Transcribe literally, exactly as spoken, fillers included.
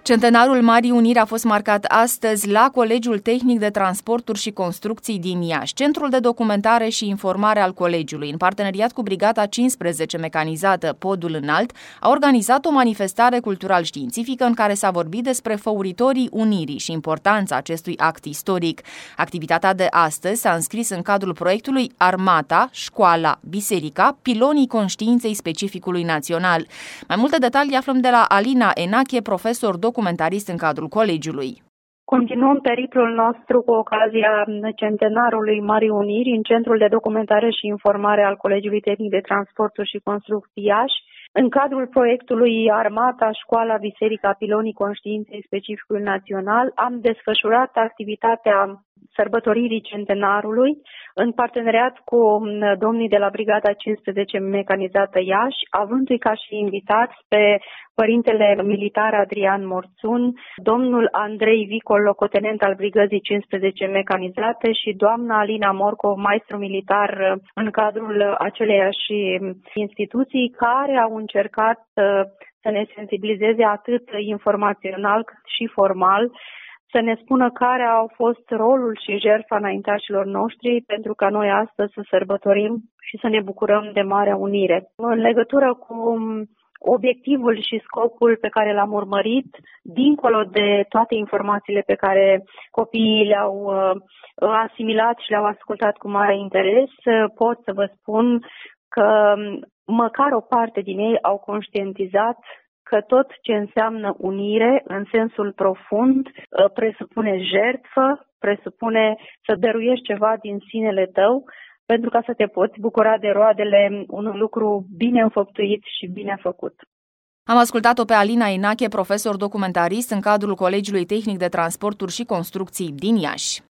Centenarul Marii Uniri a fost marcat astăzi la Colegiul Tehnic de Transporturi și Construcții din Iași. Centrul de documentare și informare al colegiului, în parteneriat cu Brigada cincisprezece mecanizată Podul Înalt, a organizat o manifestare cultural-științifică în care s-a vorbit despre făuritorii Unirii și importanța acestui act istoric. Activitatea de astăzi s-a înscris în cadrul proiectului Armata, Școala, Biserica, pilonii conștiinței specificului național. Mai multe detalii aflăm de la Alina Enache, profesor documentarist în cadrul colegiului. Continuăm periplul nostru cu ocazia centenarului Marii Uniri în Centrul de Documentare și Informare al Colegiului Tehnic de Transporturi și Construcții Iași. În cadrul proiectului Armata, Școala, Biserica, pilonii conștiinței specificului național, am desfășurat activitatea sărbătoririi centenarului în parteneriat cu domnii de la Brigada cincisprezece mecanizată Iași, avându-i ca și invitați pe părintele militar Adrian Morțun, domnul Andrei Vicol, locotenent al Brigăzii cincisprezece mecanizate și doamna Alina Morco, maestru militar în cadrul aceleiași instituții, care au încercat să ne sensibilizeze atât informațional cât și formal, să ne spună care au fost rolul și jertfa înaintașilor noștri pentru ca noi astăzi să sărbătorim și să ne bucurăm de Marea Unire. În legătură cu obiectivul și scopul pe care l-am urmărit, dincolo de toate informațiile pe care copiii le-au asimilat și le-au ascultat cu mare interes, pot să vă spun că măcar o parte din ei au conștientizat că tot ce înseamnă unire, în sensul profund, presupune jertfă, presupune să dăruiești ceva din sinele tău, pentru ca să te poți bucura de roadele unui lucru bine înfăptuit și bine făcut. Am ascultat-o pe Alina Enache, profesor documentarist în cadrul Colegiului Tehnic de Transporturi și Construcții din Iași.